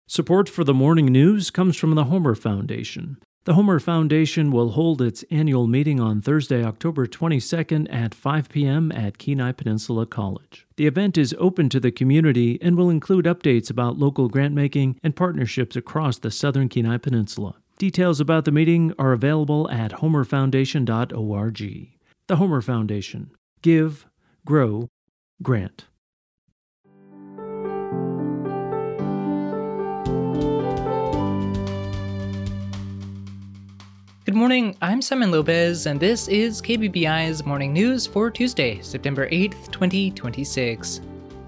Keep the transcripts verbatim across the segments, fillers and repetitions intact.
Support for the morning news comes from the Homer Foundation. The Homer Foundation will hold its annual meeting on Thursday, October twenty-second at five p.m. at Kenai Peninsula College. The event is open to the community and will include updates about local grant-making and partnerships across the southern Kenai Peninsula. Details about the meeting are available at homer foundation dot org. The Homer Foundation. Give, grow, grant. Good morning, I'm Simon Lopez, and this is K B B I's Morning News for Tuesday, September eighth, twenty twenty-six.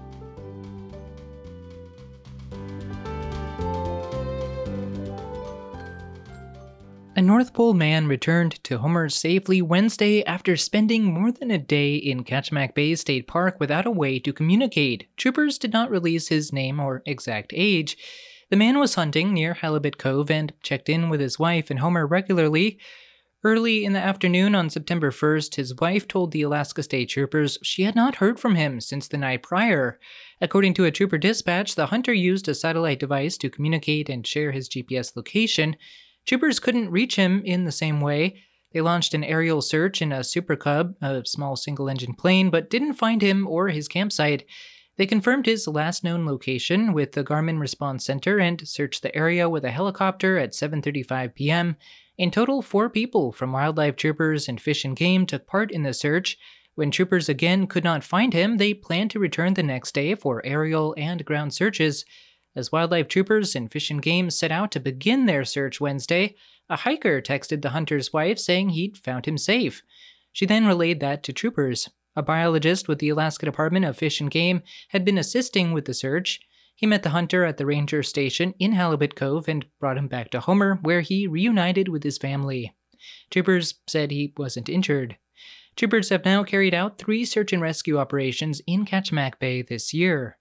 A North Pole man returned to Homer safely Wednesday after spending more than a day in Kachemak Bay State Park without a way to communicate. Troopers did not release his name or exact age. The man was hunting near Halibut Cove and checked in with his wife and Homer regularly. Early in the afternoon on September first, his wife told the Alaska State Troopers she had not heard from him since the night prior. According to a trooper dispatch, the hunter used a satellite device to communicate and share his G P S location. Troopers couldn't reach him in the same way. They launched an aerial search in a Super Cub, a small single-engine plane, but didn't find him or his campsite. They confirmed his last known location with the Garmin Response Center and searched the area with a helicopter at seven thirty-five p.m. In total, four people from wildlife troopers and Fish and Game took part in the search. When troopers again could not find him, they planned to return the next day for aerial and ground searches. As wildlife troopers and Fish and Game set out to begin their search Wednesday, a hiker texted the hunter's wife saying he'd found him safe. She then relayed that to troopers. A biologist with the Alaska Department of Fish and Game had been assisting with the search. He met the hunter at the ranger station in Halibut Cove and brought him back to Homer, where he reunited with his family. Troopers said he wasn't injured. Troopers have now carried out three search and rescue operations in Kachemak Bay this year.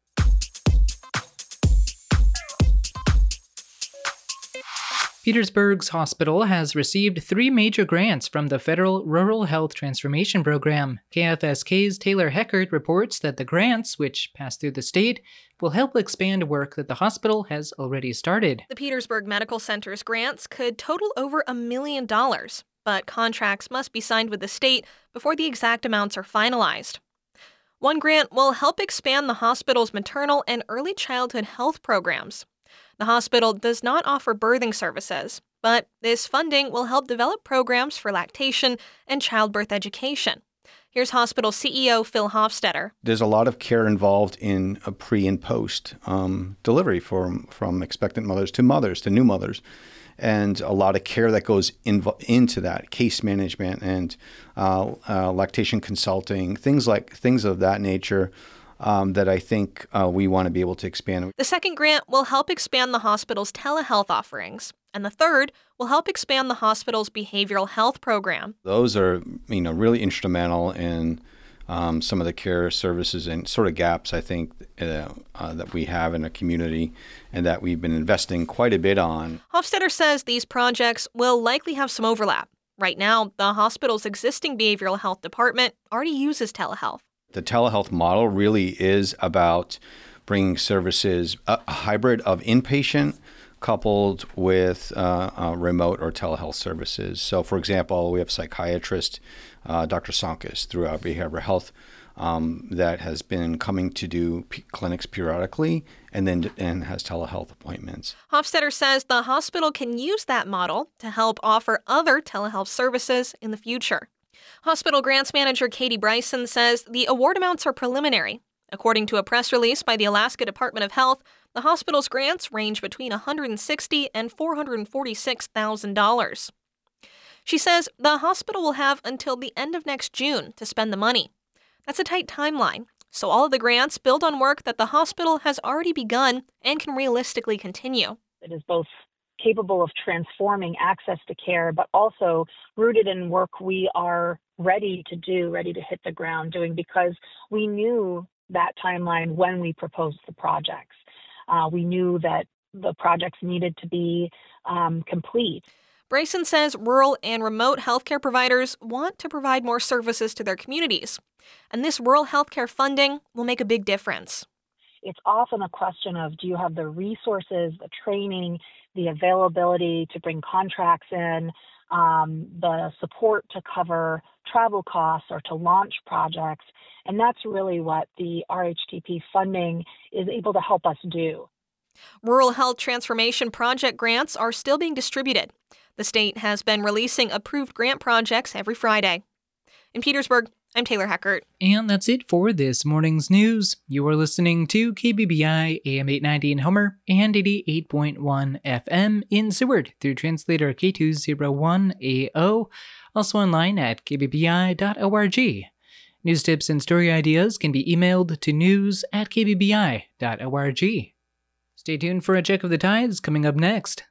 Petersburg's hospital has received three major grants from the Federal Rural Health Transformation Program. K F S K's Taylor Heckert reports that the grants, which pass through the state, will help expand work that the hospital has already started. The Petersburg Medical Center's grants could total over a million dollars, but contracts must be signed with the state before the exact amounts are finalized. One grant will help expand the hospital's maternal and early childhood health programs. The hospital does not offer birthing services, but this funding will help develop programs for lactation and childbirth education. Here's hospital C E O Phil Hofstetter. There's a lot of care involved in a pre and post um, delivery from, from expectant mothers to mothers, to new mothers, and a lot of care that goes in, into that, case management and uh, uh, lactation consulting, things like things of that nature. Um, that I think uh, we want to be able to expand. The second grant will help expand the hospital's telehealth offerings, and the third will help expand the hospital's behavioral health program. Those are, you know, really instrumental in um, some of the care services and sort of gaps, I think, uh, uh, that we have in a community and that we've been investing quite a bit on. Hofstetter says these projects will likely have some overlap. Right now, the hospital's existing behavioral health department already uses telehealth. The telehealth model really is about bringing services, a, a hybrid of inpatient coupled with uh, uh, remote or telehealth services. So, for example, we have psychiatrist uh, Doctor Sonkus through our behavioral health um, that has been coming to do p- clinics periodically and then and has telehealth appointments. Hofstetter says the hospital can use that model to help offer other telehealth services in the future. Hospital grants manager Katie Bryson says the award amounts are preliminary. According to a press release by the Alaska Department of Health, the hospital's grants range between one hundred sixty thousand dollars and four hundred forty-six thousand dollars. She says the hospital will have until the end of next June to spend the money. That's a tight timeline, so all of the grants build on work that the hospital has already begun and can realistically continue. It is both capable of transforming access to care, but also rooted in work we are ready to do, ready to hit the ground doing, because we knew that timeline when we proposed the projects. Uh, we knew that the projects needed to be um, complete. Bryson says rural and remote healthcare providers want to provide more services to their communities, and this rural healthcare funding will make a big difference. it's often a question of, do you have the resources, the training, the availability to bring contracts in, um, the support to cover travel costs or to launch projects. And that's really what the R H T P funding is able to help us do. Rural Health Transformation Project grants are still being distributed. The state has been releasing approved grant projects every Friday. In Petersburg, I'm Taylor Heckert. And that's it for this morning's news. You are listening to K B B I A M eight ninety in Homer and eighty-eight point one F M in Seward through translator K two oh one A O, also online at k b b i dot org. News tips and story ideas can be emailed to news at k b b i dot org. Stay tuned for a check of the tides coming up next.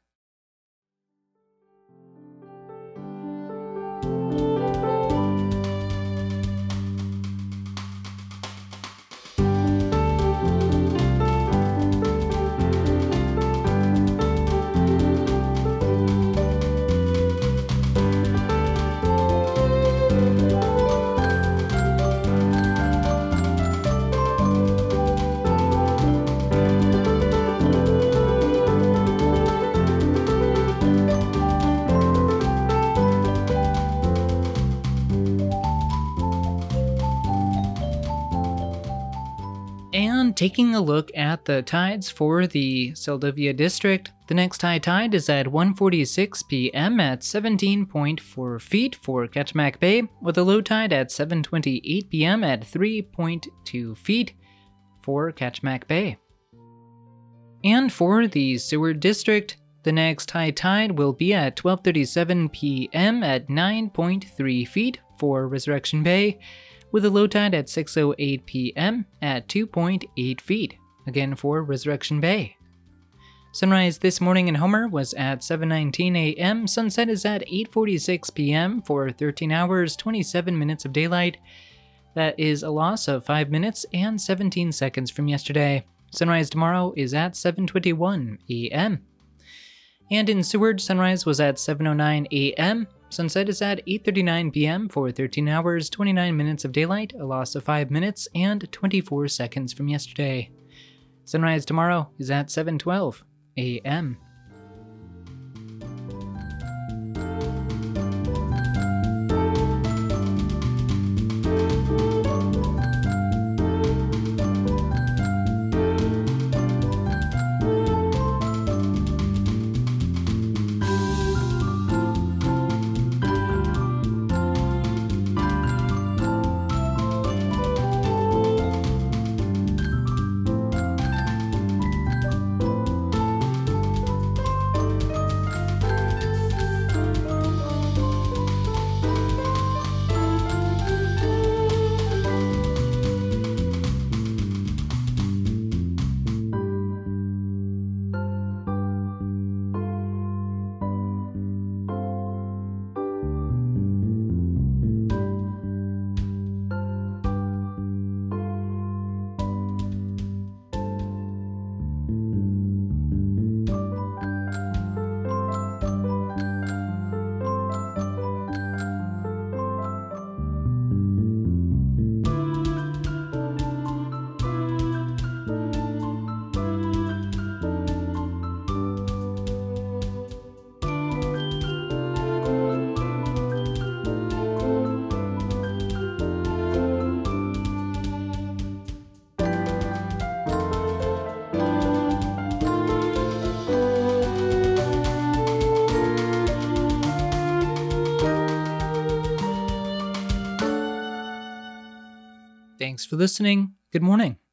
And taking a look at the tides for the Seldovia district, the next high tide is at one forty-six p.m. at seventeen point four feet for Kachemak Bay, with a low tide at seven twenty-eight p.m. at three point two feet for Kachemak Bay. And for the Seward district, the next high tide will be at twelve thirty-seven p.m. at nine point three feet for Resurrection Bay, with a low tide at six oh eight p.m. at two point eight feet, again for Resurrection Bay. Sunrise this morning in Homer was at seven nineteen a.m. Sunset is at eight forty-six p.m. for thirteen hours, twenty-seven minutes of daylight. That is a loss of five minutes and seventeen seconds from yesterday. Sunrise tomorrow is at seven twenty-one a.m. And in Seward, sunrise was at seven oh nine a.m. Sunset is at eight thirty-nine p.m. for thirteen hours, twenty-nine minutes of daylight, a loss of five minutes and twenty-four seconds from yesterday. Sunrise tomorrow is at seven twelve a.m. Thanks for listening. Good morning.